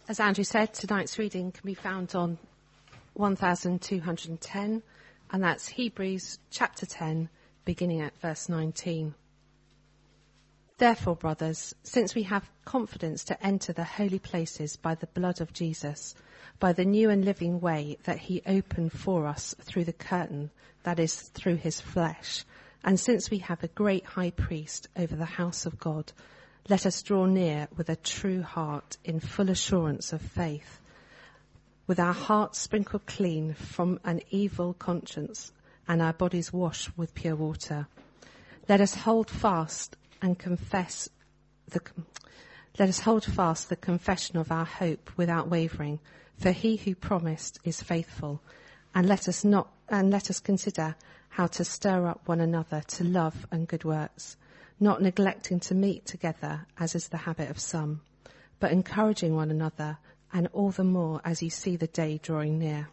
As Andrew said, tonight's reading can be found on 1210, and that's Hebrews chapter 10, beginning at verse 19. Therefore, brothers, since we have confidence to enter the holy places by the blood of Jesus, by the new and living way that he opened for us through the curtain, that is, through his flesh, and since we have a great high priest over the house of God, let us draw near with a true heart in full assurance of faith, with our hearts sprinkled clean from an evil conscience and our bodies washed with pure water. Let us hold fast the confession of our hope without wavering, for he who promised is faithful. And let us consider how to stir up one another to love and good works, not neglecting to meet together, as is the habit of some, but encouraging one another, and all the more as you see the day drawing near.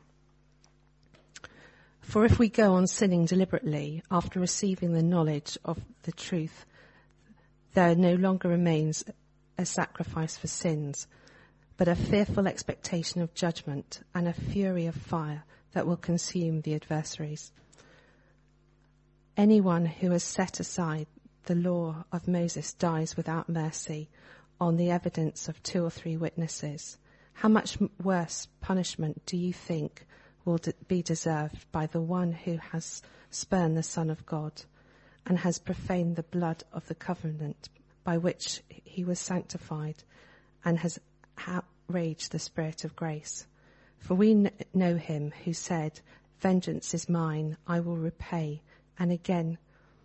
For if we go on sinning deliberately after receiving the knowledge of the truth, there no longer remains a sacrifice for sins, but a fearful expectation of judgment and a fury of fire that will consume the adversaries. Anyone who has set aside the law of Moses dies without mercy on the evidence of 2 or 3 witnesses. How much worse punishment do you think will be deserved by the one who has spurned the Son of God and has profaned the blood of the covenant by which he was sanctified and has outraged the Spirit of grace? For we know him who said, "Vengeance is mine, I will repay," and again,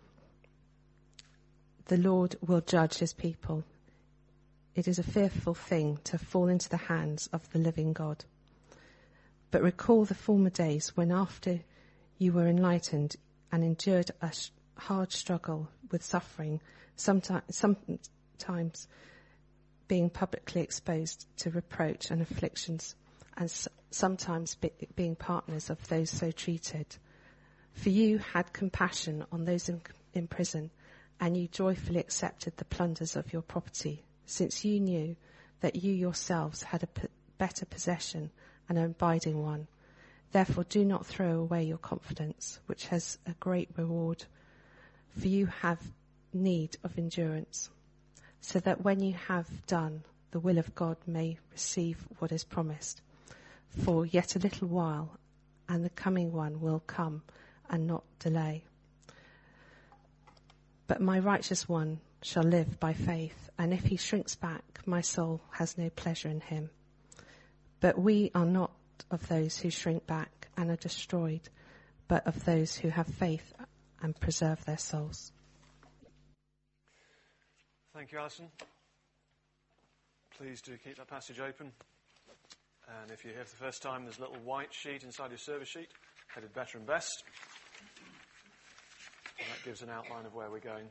"The Lord will judge his people." It is a fearful thing to fall into the hands of the living God. But recall the former days when, after you were enlightened and endured a hard struggle with suffering, sometimes being publicly exposed to reproach and afflictions, and sometimes being partners of those so treated. For you had compassion on those in prison, and you joyfully accepted the plunders of your property, since you knew that you yourselves had a better possession, an abiding one. Therefore do not throw away your confidence, which has a great reward, for you have need of endurance, so that when you have done the will of God may receive what is promised. For yet a little while, and the coming one will come and not delay. But my righteous one shall live by faith, and if he shrinks back, my soul has no pleasure in him. But we are not of those who shrink back and are destroyed, but of those who have faith and preserve their souls. Thank you, Alison. Please do keep that passage open. And if you're here for the first time, there's a little white sheet inside your service sheet, headed Better and Best. And that gives an outline of where we're going.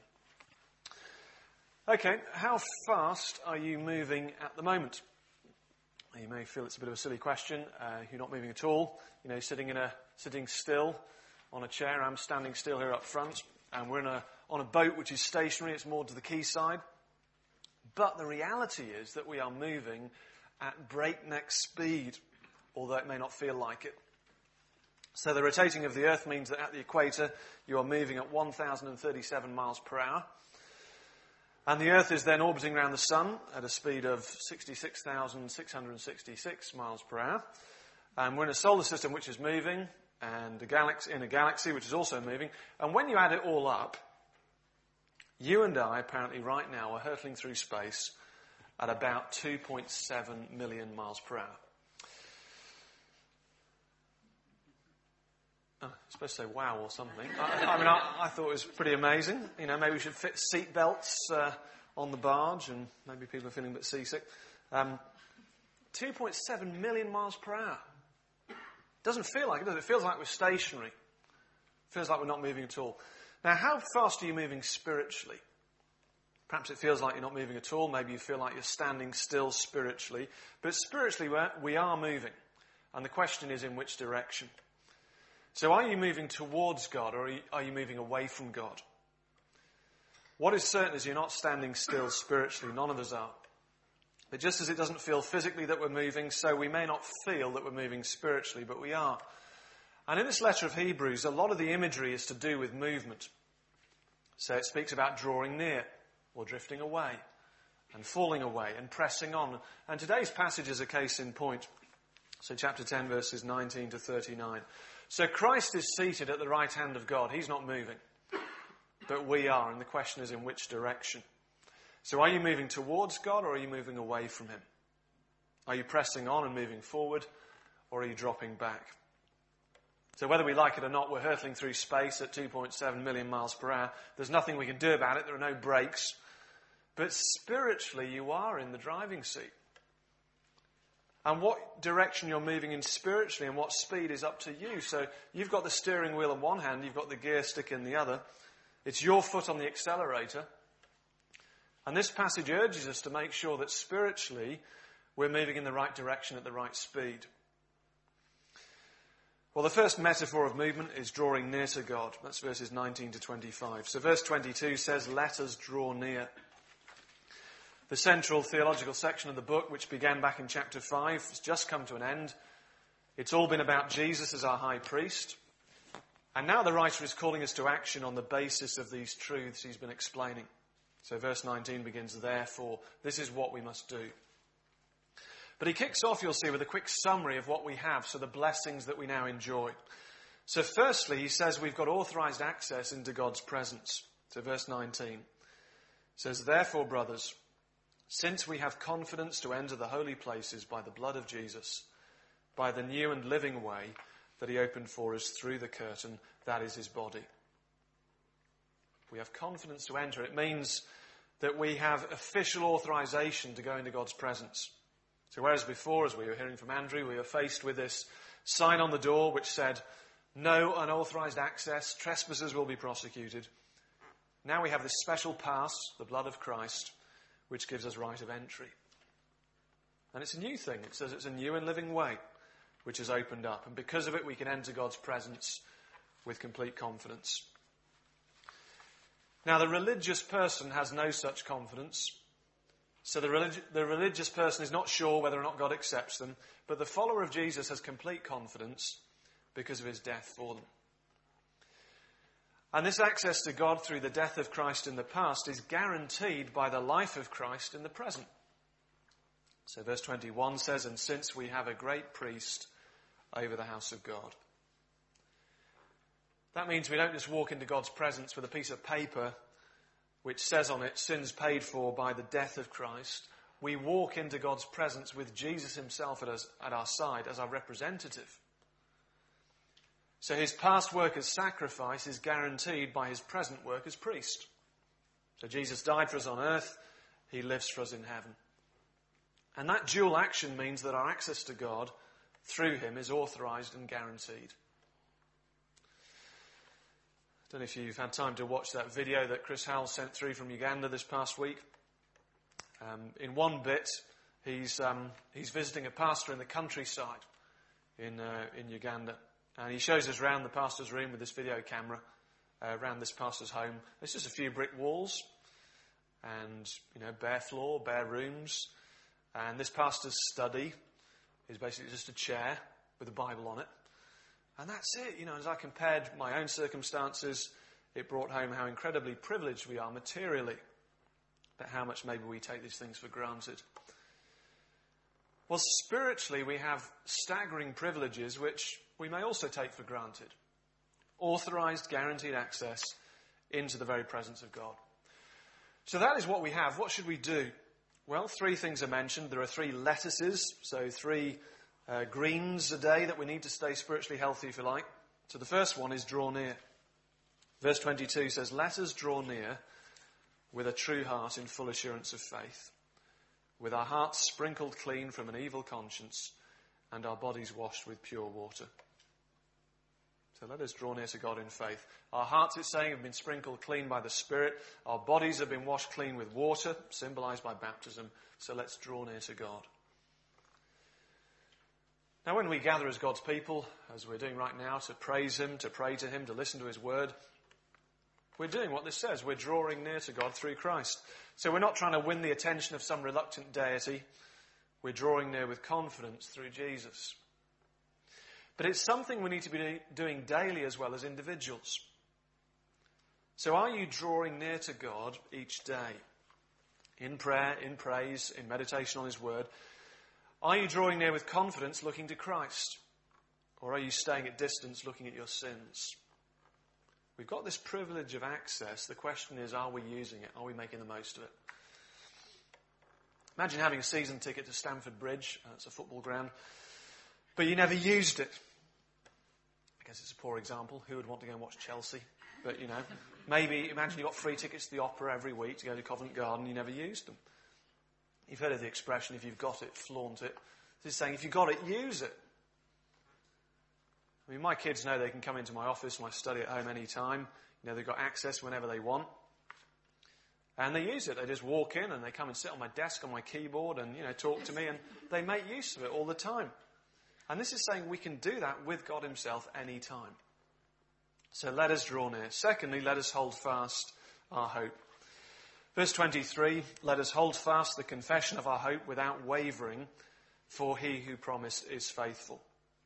Okay, how fast are you moving at the moment? You may feel it's a bit of a silly question. You're not moving at all. You know, sitting still on a chair. I'm standing still here up front, and we're on a boat which is stationary. It's moored to the quayside. But the reality is that we are moving at breakneck speed, although it may not feel like it. So the rotating of the Earth means that at the equator you are moving at 1,037 miles per hour. And the Earth is then orbiting around the Sun at a speed of 66,666 miles per hour. And we're in a solar system which is moving, and in a galaxy which is also moving. And when you add it all up, you and I apparently right now are hurtling through space at about 2.7 million miles per hour. Oh, I'm supposed to say wow or something. I thought it was pretty amazing. You know, maybe we should fit seat belts on the barge, and maybe people are feeling a bit seasick. 2.7 million miles per hour. Doesn't feel like it, does it? It feels like we're stationary. It feels like we're not moving at all. Now, how fast are you moving spiritually? Perhaps it feels like you're not moving at all. Maybe you feel like you're standing still spiritually. But spiritually, we are moving. And the question is, in which direction? So are you moving towards God, or are you moving away from God? What is certain is you're not standing still spiritually. None of us are. But just as it doesn't feel physically that we're moving, so we may not feel that we're moving spiritually, but we are. And in this letter of Hebrews, a lot of the imagery is to do with movement. So it speaks about drawing near, or drifting away, and falling away, and pressing on. And today's passage is a case in point. So chapter 10, verses 19 to 39. So Christ is seated at the right hand of God. He's not moving. But we are, and the question is in which direction. So are you moving towards God, or are you moving away from him? Are you pressing on and moving forward, or are you dropping back? So whether we like it or not, we're hurtling through space at 2.7 million miles per hour. There's nothing we can do about it. There are no brakes. But spiritually, you are in the driving seat. And what direction you're moving in spiritually and what speed is up to you. So you've got the steering wheel in one hand, you've got the gear stick in the other. It's your foot on the accelerator. And this passage urges us to make sure that spiritually we're moving in the right direction at the right speed. Well, the first metaphor of movement is drawing near to God. That's verses 19 to 25. So verse 22 says, let us draw near. The central theological section of the book, which began back in chapter 5, has just come to an end. It's all been about Jesus as our high priest. And now the writer is calling us to action on the basis of these truths he's been explaining. So verse 19 begins, therefore, this is what we must do. But he kicks off, you'll see, with a quick summary of what we have, so the blessings that we now enjoy. So firstly, he says we've got authorized access into God's presence. So verse 19 says, therefore, brothers, since we have confidence to enter the holy places by the blood of Jesus, by the new and living way that he opened for us through the curtain, that is his body. We have confidence to enter. It means that we have official authorization to go into God's presence. So whereas before, as we were hearing from Andrew, we were faced with this sign on the door which said, no unauthorized access, trespassers will be prosecuted. Now we have this special pass, the blood of Christ, which gives us right of entry. And it's a new thing. It says it's a new and living way which is opened up. And because of it, we can enter God's presence with complete confidence. Now, the religious person has no such confidence. So the religious person is not sure whether or not God accepts them. But the follower of Jesus has complete confidence because of his death for them. And this access to God through the death of Christ in the past is guaranteed by the life of Christ in the present. So verse 21 says, and since we have a great priest over the house of God. That means we don't just walk into God's presence with a piece of paper which says on it, sins paid for by the death of Christ. We walk into God's presence with Jesus himself at our side as our representative. So his past work as sacrifice is guaranteed by his present work as priest. So Jesus died for us on earth. He lives for us in heaven. And that dual action means that our access to God through him is authorized and guaranteed. I don't know if you've had time to watch that video that Chris Howell sent through from Uganda this past week. In one bit, he's visiting a pastor in the countryside in Uganda. And he shows us around the pastor's room with this video camera, around this pastor's home. There's just a few brick walls and, bare floor, bare rooms. And this pastor's study is basically just a chair with a Bible on it. And that's it. As I compared my own circumstances, it brought home how incredibly privileged we are materially, but how much maybe we take these things for granted. Well, spiritually, we have staggering privileges which we may also take for granted. Authorized, guaranteed access into the very presence of God. So that is what we have. What should we do? Well, 3 things are mentioned. There are 3 lettuces, so 3 greens a day that we need to stay spiritually healthy, if you like. So the first one is draw near. Verse 22 says, let us draw near with a true heart in full assurance of faith, with our hearts sprinkled clean from an evil conscience and our bodies washed with pure water. So let us draw near to God in faith. Our hearts, it's saying, have been sprinkled clean by the Spirit. Our bodies have been washed clean with water, symbolized by baptism. So let's draw near to God. Now, when we gather as God's people, as we're doing right now, to praise him, to pray to him, to listen to his word, We're doing what this says. We're drawing near to God through Christ. So we're not trying to win the attention of some reluctant deity. We're drawing near with confidence through Jesus. But it's something we need to be doing daily as well as individuals. So are you drawing near to God each day? In prayer, in praise, in meditation on His Word. Are you drawing near with confidence looking to Christ? Or are you staying at distance looking at your sins? We've got this privilege of access. The question is, are we using it? Are we making the most of it? Imagine having a season ticket to Stamford Bridge. That's a football ground. But you never used it. I guess it's a poor example. Who would want to go and watch Chelsea? But, maybe imagine you got free tickets to the opera every week to go to Covent Garden. You never used them. You've heard of the expression, if you've got it, flaunt it. This is saying, if you've got it, use it. I mean, my kids know they can come into my office, my study at home any time. They've got access whenever they want. And they use it. They just walk in and they come and sit on my desk, on my keyboard and, talk to me. And they make use of it all the time. And this is saying we can do that with God Himself any time. So let us draw near. Secondly, let us hold fast our hope. Verse 23, let us hold fast the confession of our hope without wavering, for He who promised is faithful.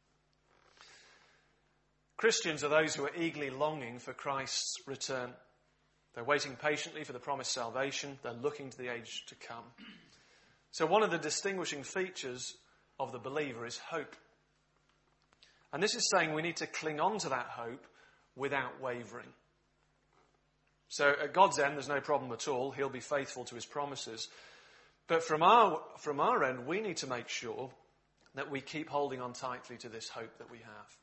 Christians are those who are eagerly longing for Christ's return. They're waiting patiently for the promised salvation. They're looking to the age to come. So one of the distinguishing features of the believer is hope. And this is saying we need to cling on to that hope without wavering. So at God's end, there's no problem at all. He'll be faithful to His promises. But from our end, we need to make sure that we keep holding on tightly to this hope that we have.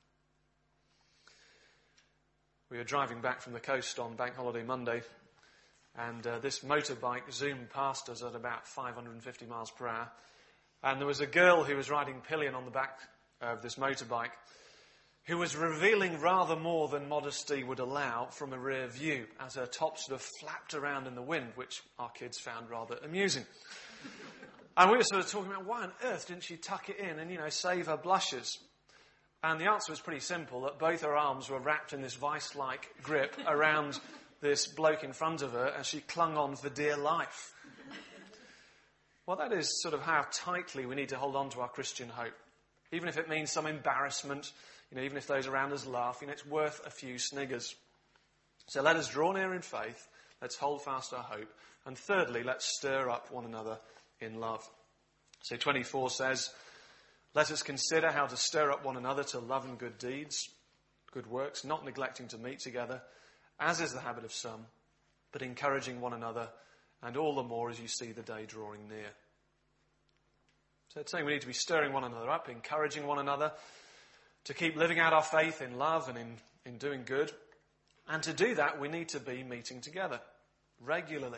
We were driving back from the coast on Bank Holiday Monday, and this motorbike zoomed past us at about 550 miles per hour. And there was a girl who was riding pillion on the back of this motorbike who was revealing rather more than modesty would allow from a rear view as her top sort of flapped around in the wind, which our kids found rather amusing. And we were sort of talking about why on earth didn't she tuck it in and, save her blushes? And the answer was pretty simple, that both her arms were wrapped in this vice-like grip around this bloke in front of her as she clung on for dear life. Well, that is sort of how tightly we need to hold on to our Christian hope. Even if it means some embarrassment, even if those around us laugh, it's worth a few sniggers. So let us draw near in faith, let's hold fast our hope, and thirdly, let's stir up one another in love. So 24 says, let us consider how to stir up one another to love and good deeds, good works, not neglecting to meet together, as is the habit of some, but encouraging one another, and all the more as you see the day drawing near. So it's saying we need to be stirring one another up, encouraging one another, to keep living out our faith in love and in doing good. And to do that, we need to be meeting together regularly.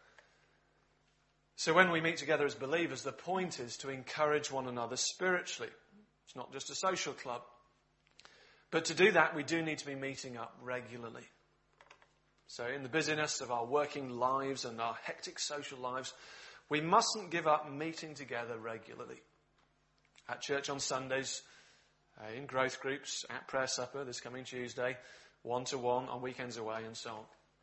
So when we meet together as believers, the point is to encourage one another spiritually. It's not just a social club. But to do that, we do need to be meeting up regularly. So in the busyness of our working lives and our hectic social lives, we mustn't give up meeting together regularly. At church on Sundays, in growth groups, at prayer supper this coming Tuesday, one-to-one, on weekends away, and so on.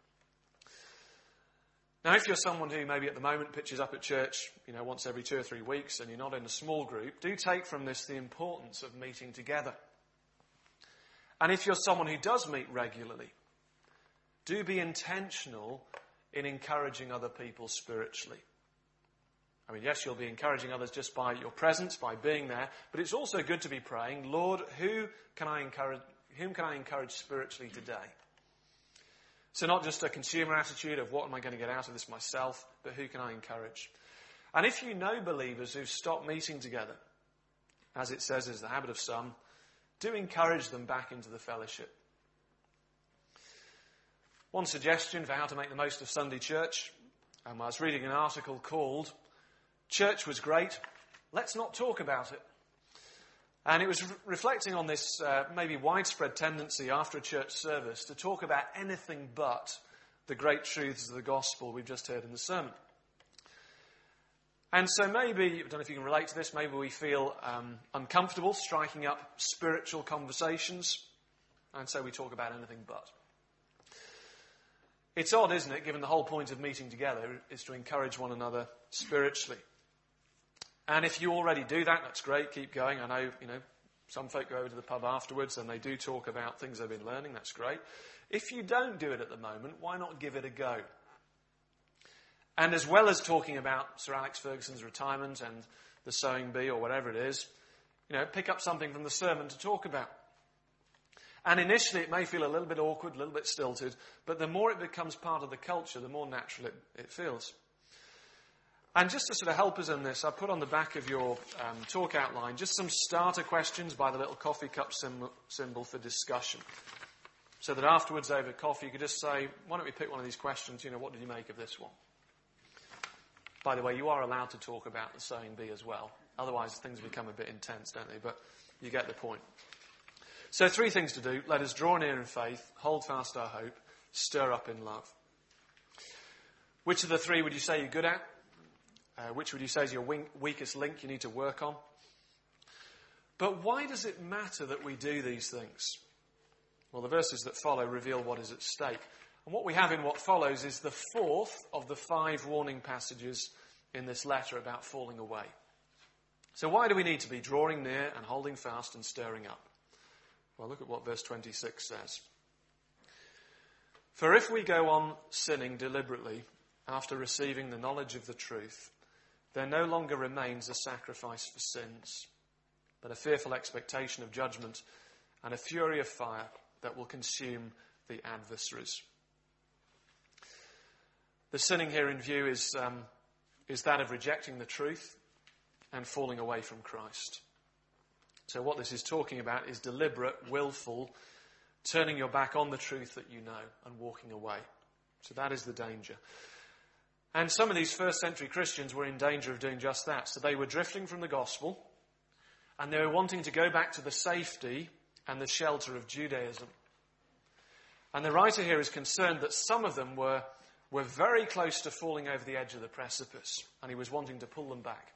Now, if you're someone who maybe at the moment pitches up at church, once every 2 or 3 weeks and you're not in a small group, do take from this the importance of meeting together. And if you're someone who does meet regularly, do be intentional in encouraging other people spiritually. I mean, yes, you'll be encouraging others just by your presence, by being there, but it's also good to be praying, Lord, whom can I encourage spiritually today? So not just a consumer attitude of what am I going to get out of this myself, but who can I encourage? And if you know believers who've stopped meeting together, as it says is the habit of some, do encourage them back into the fellowship. One suggestion for how to make the most of Sunday church, I was reading an article called Church Was Great, Let's Not Talk About It. And it was reflecting on this maybe widespread tendency after a church service to talk about anything but the great truths of the gospel we've just heard in the sermon. And so maybe, I don't know if you can relate to this, maybe we feel uncomfortable striking up spiritual conversations, and so we talk about anything but. It's odd, isn't it, given the whole point of meeting together is to encourage one another spiritually. And if you already do that, that's great, keep going. I know, some folk go over to the pub afterwards and they do talk about things they've been learning, that's great. If you don't do it at the moment, why not give it a go? And as well as talking about Sir Alex Ferguson's retirement and the sowing bee or whatever it is, pick up something from the sermon to talk about. And initially it may feel a little bit awkward, a little bit stilted, but the more it becomes part of the culture, the more natural it feels. And just to sort of help us in this, I put on the back of your talk outline just some starter questions by the little coffee cup symbol for discussion. So that afterwards over coffee you could just say, why don't we pick one of these questions, what did you make of this one? By the way, you are allowed to talk about the sowing bee as well. Otherwise things become a bit intense, don't they? But you get the point. So 3 things to do. Let us draw near in faith, hold fast our hope, stir up in love. Which of the 3 would you say you're good at? Which would you say is your weakest link you need to work on? But why does it matter that we do these things? Well, the verses that follow reveal what is at stake. And what we have in what follows is the 4th of the 5 warning passages in this letter about falling away. So why do we need to be drawing near and holding fast and stirring up? Well, look at what verse 26 says. For if we go on sinning deliberately after receiving the knowledge of the truth, there no longer remains a sacrifice for sins, but a fearful expectation of judgment and a fury of fire that will consume the adversaries. The sinning here in view is that of rejecting the truth and falling away from Christ. So what this is talking about is deliberate, willful, turning your back on the truth that you know and walking away. So that is the danger. And some of these first century Christians were in danger of doing just that. So they were drifting from the gospel and they were wanting to go back to the safety and the shelter of Judaism. And the writer here is concerned that some of them were very close to falling over the edge of the precipice, and he was wanting to pull them back.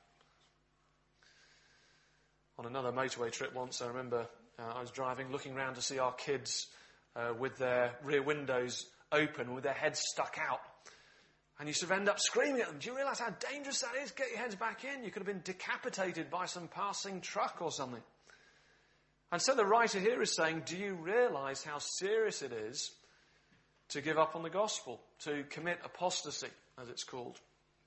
On another motorway trip once, I remember I was driving, looking around to see our kids with their rear windows open, with their heads stuck out. And you sort of end up screaming at them, do you realise how dangerous that is? Get your heads back in. You could have been decapitated by some passing truck or something. And so the writer here is saying, do you realise how serious it is to give up on the gospel, to commit apostasy, as it's called?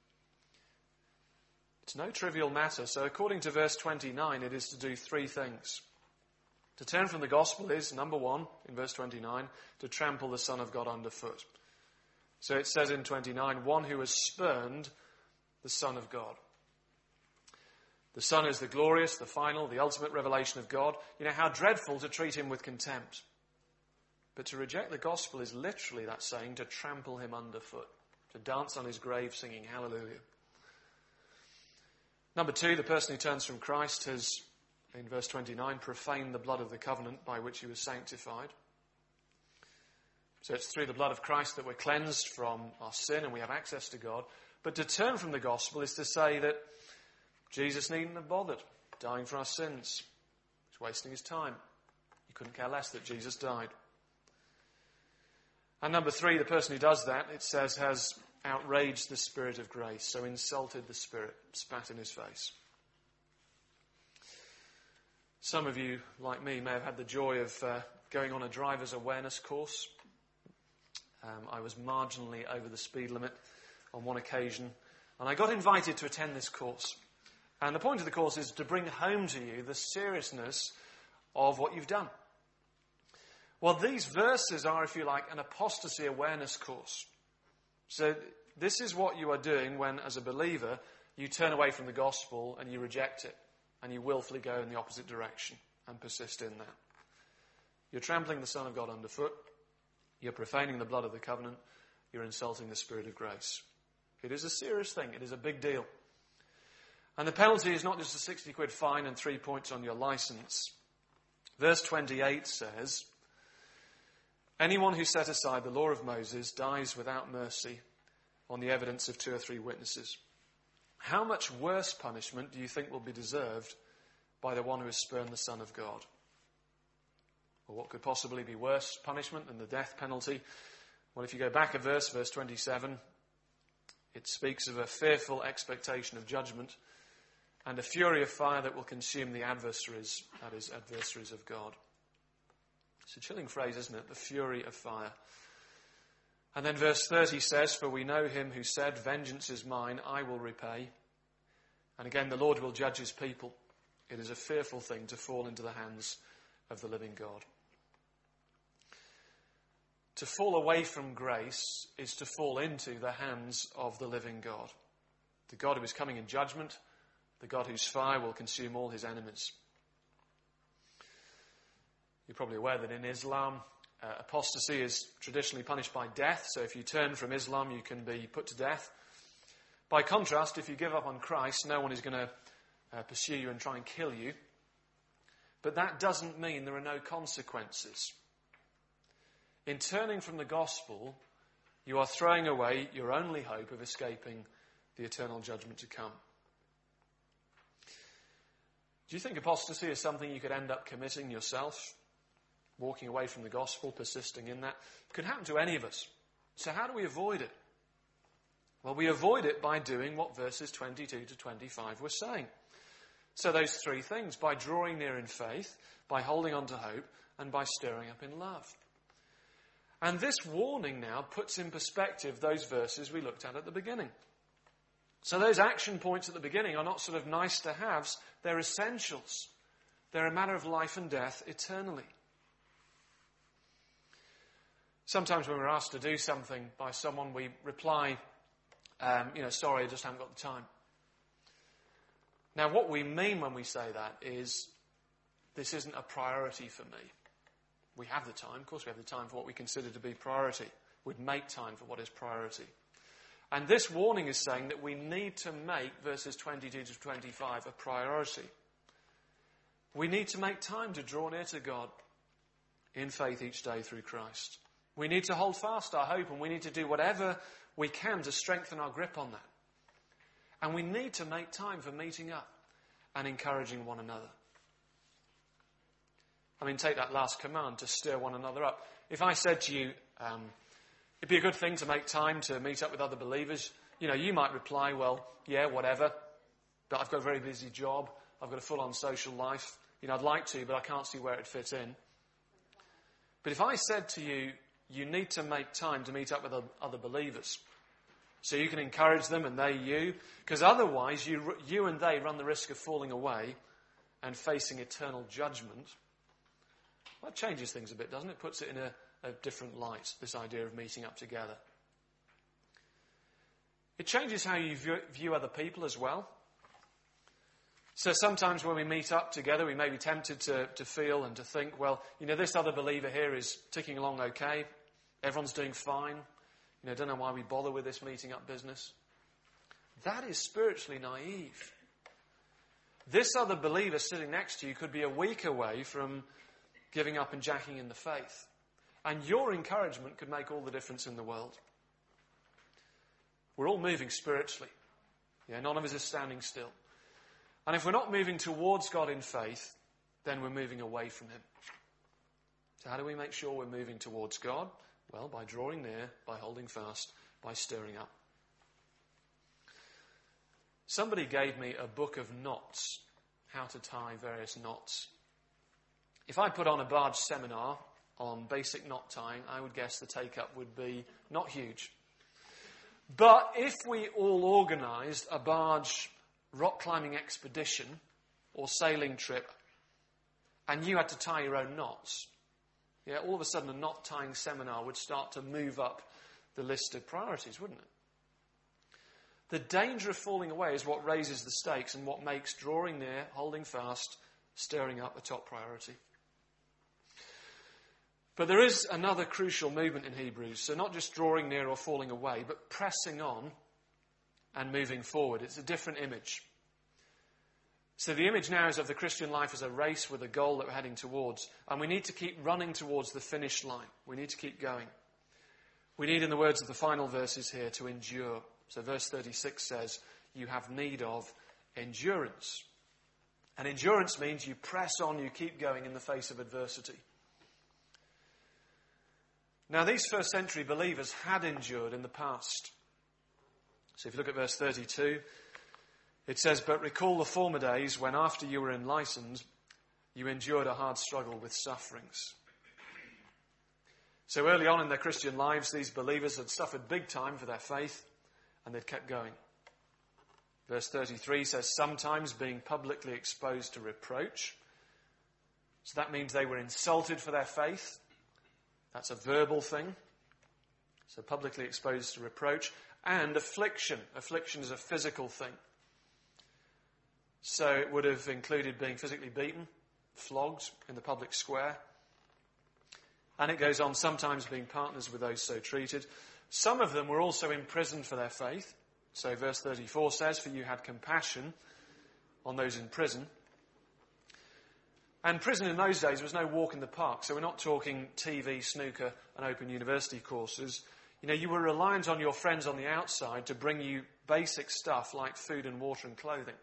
It's no trivial matter. So according to verse 29, it is to do 3 things. To turn from the gospel is, number 1, in verse 29, to trample the Son of God underfoot. So it says in 29, one who has spurned the Son of God. The Son is the glorious, the final, the ultimate revelation of God. You know, how dreadful to treat him with contempt. But to reject the gospel is literally, that saying, to trample him underfoot, to dance on his grave singing hallelujah. Number 2, the person who turns from Christ has, in verse 29, profaned the blood of the covenant by which he was sanctified. So it's through the blood of Christ that we're cleansed from our sin and we have access to God. But to turn from the gospel is to say that Jesus needn't have bothered dying for our sins. He's wasting his time. You couldn't care less that Jesus died. And number 3, the person who does that, it says, has outraged the Spirit of grace, so insulted the Spirit, spat in his face. Some of you, like me, may have had the joy of going on a driver's awareness course. I was marginally over the speed limit on one occasion, and I got invited to attend this course. And the point of the course is to bring home to you the seriousness of what you've done. Well, these verses are, if you like, an apostasy awareness course. So this is what you are doing when, as a believer, you turn away from the gospel and you reject it, and you willfully go in the opposite direction and persist in that. You're trampling the Son of God underfoot. You're profaning the blood of the covenant. You're insulting the Spirit of grace. It is a serious thing. It is a big deal. And the penalty is not just a 60 quid fine and 3 points on your licence. Verse 28 says, anyone who set aside the law of Moses dies without mercy on the evidence of 2 or 3 witnesses. How much worse punishment do you think will be deserved by the one who has spurned the Son of God? Well, what could possibly be worse punishment than the death penalty? Well, if you go back a verse 27, it speaks of a fearful expectation of judgment and a fury of fire that will consume the adversaries, that is, adversaries of God. It's a chilling phrase, isn't it? The fury of fire. And then verse 30 says, "For we know him who said, 'Vengeance is mine, I will repay.' And again, the Lord will judge his people. It is a fearful thing to fall into the hands of the living God." To fall away from grace is to fall into the hands of the living God. The God who is coming in judgment, the God whose fire will consume all his enemies. You're probably aware that in Islam, apostasy is traditionally punished by death. So if you turn from Islam, you can be put to death. By contrast, if you give up on Christ, no one is going to pursue you and try and kill you. But that doesn't mean there are no consequences. In turning from the gospel, you are throwing away your only hope of escaping the eternal judgment to come. Do you think apostasy is something you could end up committing yourself? Walking away from the gospel, persisting in that? It could happen to any of us. So how do we avoid it? Well, we avoid it by doing what verses 22 to 25 were saying. So those three things: by drawing near in faith, by holding on to hope, and by stirring up in love. And this warning now puts in perspective those verses we looked at the beginning. So those action points at the beginning are not sort of nice to haves, they're essentials. They're a matter of life and death eternally. Sometimes when we're asked to do something by someone, we reply, sorry, I just haven't got the time. Now, what we mean when we say that is, this isn't a priority for me. We have the time. Of course, we have the time for what we consider to be priority. We'd make time for what is priority. And this warning is saying that we need to make verses 22 to 25 a priority. We need to make time to draw near to God in faith each day through Christ. We need to hold fast our hope, and we need to do whatever we can to strengthen our grip on that. And we need to make time for meeting up and encouraging one another. I mean, take that last command, to stir one another up. If I said to you, it'd be a good thing to make time to meet up with other believers, you might reply, well, yeah, whatever, but I've got a very busy job, I've got a full-on social life, I'd like to, but I can't see where it'd fit in. But if I said to you, you need to make time to meet up with other believers, so you can encourage them and they you, because otherwise you and they run the risk of falling away and facing eternal judgment. Well, that changes things a bit, doesn't it? Puts it in a different light, this idea of meeting up together. It changes how you view other people as well. So sometimes when we meet up together, we may be tempted to feel and to think, well, this other believer here is ticking along okay. Everyone's doing fine. Don't know why we bother with this meeting up business. That is spiritually naive. This other believer sitting next to you could be a week away from giving up and jacking in the faith. And your encouragement could make all the difference in the world. We're all moving spiritually. None of us is standing still. And if we're not moving towards God in faith, then we're moving away from him. So how do we make sure we're moving towards God? Well, by drawing near, by holding fast, by stirring up. Somebody gave me a book of knots, how to tie various knots. If I put on a barge seminar on basic knot tying, I would guess the take-up would be not huge. But if we all organised a barge rock climbing expedition or sailing trip, and you had to tie your own knots, all of a sudden a knot tying seminar would start to move up the list of priorities, wouldn't it? The danger of falling away is what raises the stakes and what makes drawing near, holding fast, stirring up a top priority. But there is another crucial movement in Hebrews. So not just drawing near or falling away, but pressing on and moving forward. It's a different image. So the image now is of the Christian life as a race with a goal that we're heading towards. And we need to keep running towards the finish line. We need to keep going. We need, in the words of the final verses here, to endure. So verse 36 says, you have need of endurance. And endurance means you press on, you keep going in the face of adversity. Now, these first century believers had endured in the past. So if you look at verse 32, it says, "But recall the former days when after you were enlightened, you endured a hard struggle with sufferings." So early on in their Christian lives, these believers had suffered big time for their faith, and they'd kept going. Verse 33 says, "Sometimes being publicly exposed to reproach." So that means they were insulted for their faith. That's a verbal thing. So publicly exposed to reproach. And affliction. Affliction is a physical thing. So it would have included being physically beaten, flogged in the public square. And it goes on, sometimes being partners with those so treated. Some of them were also imprisoned for their faith. So verse 34 says, "For you had compassion on those in prison." And prison in those days was no walk in the park. So we're not talking TV, snooker and open university courses. You were reliant on your friends on the outside to bring you basic stuff like food and water and clothing.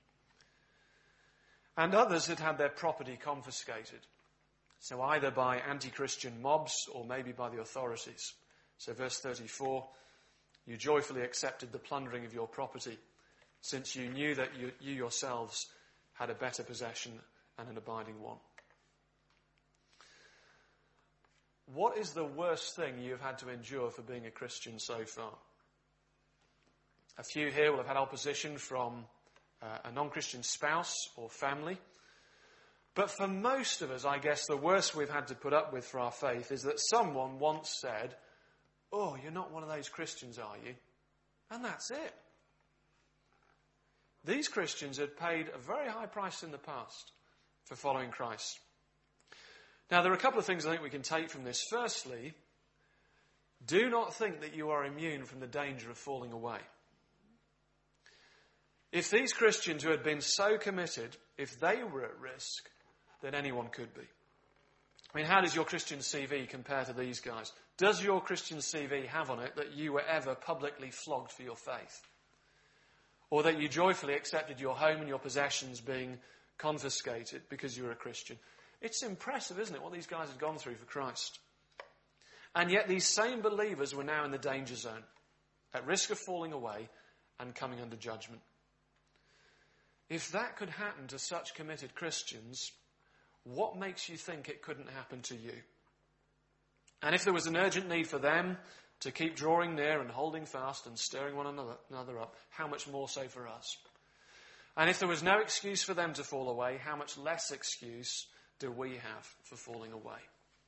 And others had had their property confiscated. So either by anti-Christian mobs or maybe by the authorities. So verse 34, "You joyfully accepted the plundering of your property, since you knew that you yourselves had a better possession and an abiding one." What is the worst thing you've had to endure for being a Christian so far? A few here will have had opposition from a non-Christian spouse or family. But for most of us, I guess the worst we've had to put up with for our faith is that someone once said, "Oh, you're not one of those Christians, are you?" And that's it. These Christians had paid a very high price in the past for following Christ. Now, there are a couple of things I think we can take from this. Firstly, do not think that you are immune from the danger of falling away. If these Christians who had been so committed, if they were at risk, then anyone could be. I mean, how does your Christian CV compare to these guys? Does your Christian CV have on it that you were ever publicly flogged for your faith? Or that you joyfully accepted your home and your possessions being confiscated because you were a Christian? It's impressive, isn't it, what these guys had gone through for Christ. And yet these same believers were now in the danger zone, at risk of falling away and coming under judgment. If that could happen to such committed Christians, what makes you think it couldn't happen to you? And if there was an urgent need for them to keep drawing near and holding fast and stirring one another up, how much more so for us? And if there was no excuse for them to fall away, how much less excuse do we have for falling away?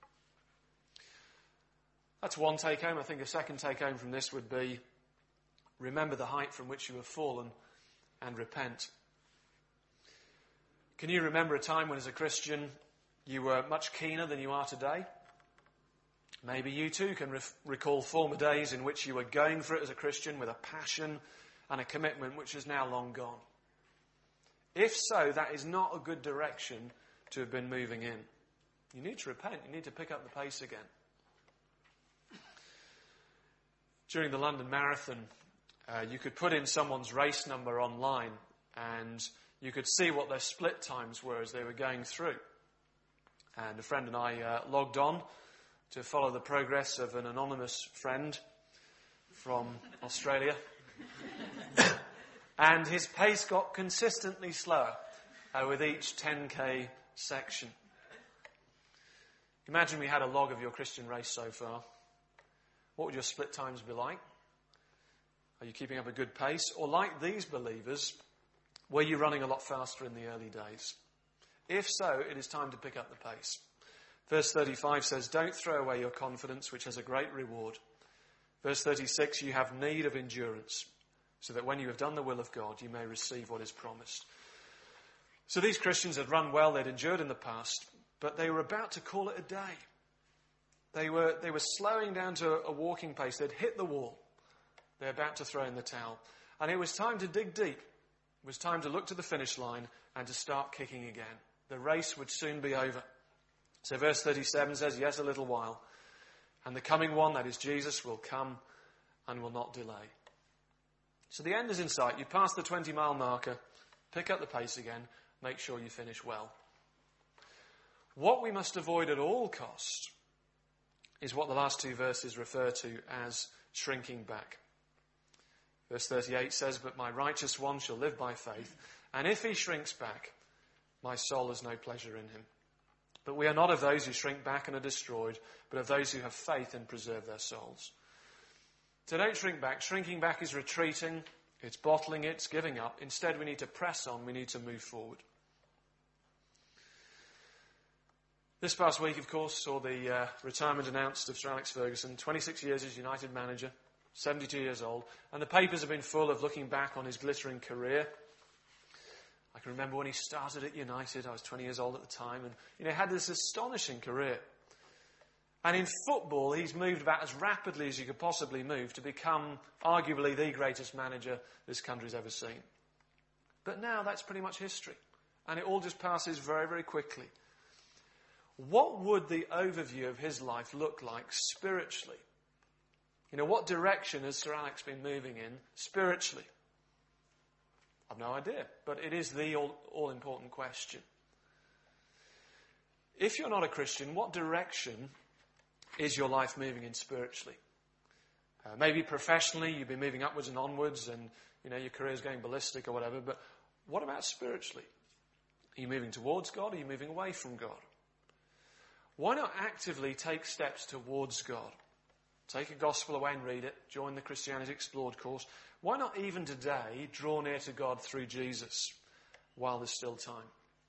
That's one take home. I think a second take home from this would be, remember the height from which you have fallen and repent. Can you remember a time when as a Christian you were much keener than you are today? Maybe you too can recall former days in which you were going for it as a Christian with a passion and a commitment which is now long gone. If so, that is not a good direction to have been moving in. You need to repent. You need to pick up the pace again. During the London Marathon, you could put in someone's race number online and you could see what their split times were as they were going through. And a friend and I logged on to follow the progress of an anonymous friend from Australia. And his pace got consistently slower with each 10k section. Imagine we had a log of your Christian race so far. What would your split times be like? Are you keeping up a good pace? Or like these believers, were you running a lot faster in the early days? If so, it is time to pick up the pace. Verse 35 says, "Don't throw away your confidence, which has a great reward." Verse 36, "You have need of endurance, so that when you have done the will of God, you may receive what is promised." So these Christians had run well, they'd endured in the past, but they were about to call it a day. They were slowing down to a walking pace. They'd hit the wall. They're about to throw in the towel. And it was time to dig deep. It was time to look to the finish line and to start kicking again. The race would soon be over. So verse 37 says, "Yes, a little while. And the coming one, that is Jesus, will come and will not delay." So the end is in sight. You pass the 20-mile marker, pick up the pace again, make sure you finish well. What we must avoid at all costs is what the last two verses refer to as shrinking back. Verse 38 says, "But my righteous one shall live by faith, and if he shrinks back, my soul has no pleasure in him. But we are not of those who shrink back and are destroyed, but of those who have faith and preserve their souls." So don't shrink back. Shrinking back is retreating, it's bottling it, it's giving up. Instead, we need to press on, we need to move forward. This past week, of course, saw the retirement announced of Sir Alex Ferguson, 26 years as United manager, 72 years old, and the papers have been full of looking back on his glittering career. I can remember when he started at United. I was 20 years old at the time, and he had this astonishing career. And in football, he's moved about as rapidly as you could possibly move to become arguably the greatest manager this country's ever seen. But now that's pretty much history, and it all just passes very, very quickly. What would the overview of his life look like spiritually? What direction has Sir Alex been moving in spiritually? I've no idea, but it is the all-important question. If you're not a Christian, what direction is your life moving in spiritually? Maybe professionally, you've been moving upwards and onwards and, your career's going ballistic or whatever, but what about spiritually? Are you moving towards God or are you moving away from God? Why not actively take steps towards God? Take a gospel away and read it. Join the Christianity Explored course. Why not even today draw near to God through Jesus while there's still time?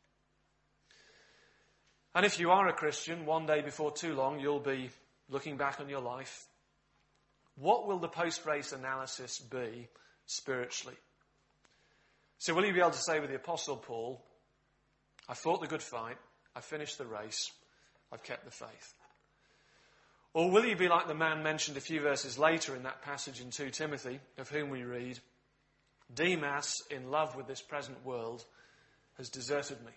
And if you are a Christian, one day before too long, you'll be looking back on your life. What will the post-race analysis be spiritually? So will you be able to say with the Apostle Paul, "I fought the good fight, I finished the race, I've kept the faith"? Or will you be like the man mentioned a few verses later in that passage in 2 Timothy, of whom we read, "Demas, in love with this present world, has deserted me"?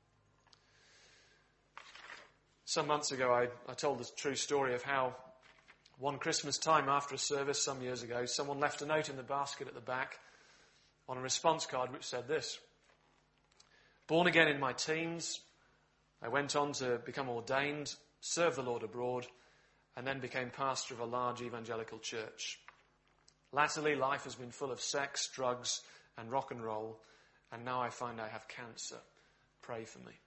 Some months ago, I told the true story of how one Christmas time after a service some years ago, someone left a note in the basket at the back on a response card which said this: "Born again in my teens, I went on to become ordained, serve the Lord abroad, and then became pastor of a large evangelical church. Latterly, life has been full of sex, drugs, and rock and roll, and now I find I have cancer. Pray for me."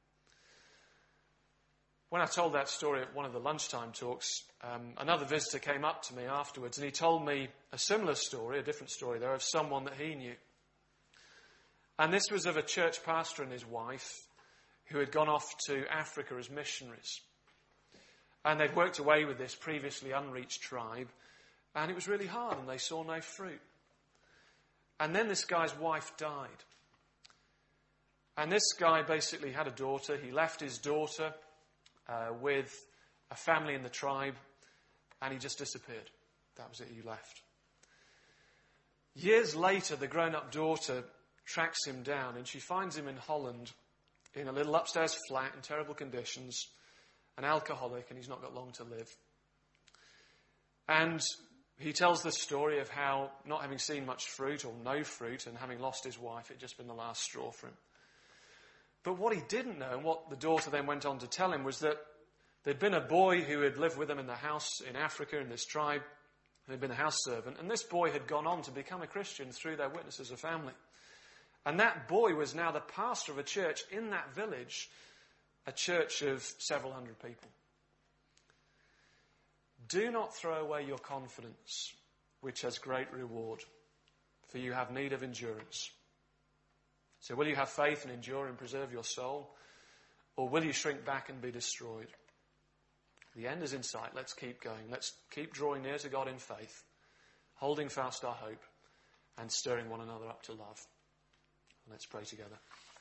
When I told that story at one of the lunchtime talks, another visitor came up to me afterwards and he told me a similar story, a different story though, of someone that he knew. And this was of a church pastor and his wife who had gone off to Africa as missionaries. And they'd worked away with this previously unreached tribe, and it was really hard and they saw no fruit. And then this guy's wife died. And this guy basically had a daughter. He left his daughter with a family in the tribe, and he just disappeared. That was it, he left. Years later, the grown-up daughter tracks him down, and she finds him in Holland in a little upstairs flat in terrible conditions, an alcoholic, and he's not got long to live. And he tells the story of how, not having seen much fruit or no fruit, and having lost his wife, it had just been the last straw for him. But what he didn't know, and what the daughter then went on to tell him, was that there'd been a boy who had lived with them in the house in Africa, in this tribe, who had been a house servant, and this boy had gone on to become a Christian through their witness as a family. And that boy was now the pastor of a church in that village, a church of several hundred people. Do not throw away your confidence, which has great reward, for you have need of endurance. So will you have faith and endure and preserve your soul? Or will you shrink back and be destroyed? The end is in sight. Let's keep going. Let's keep drawing near to God in faith, holding fast our hope, and stirring one another up to love. Let's pray together.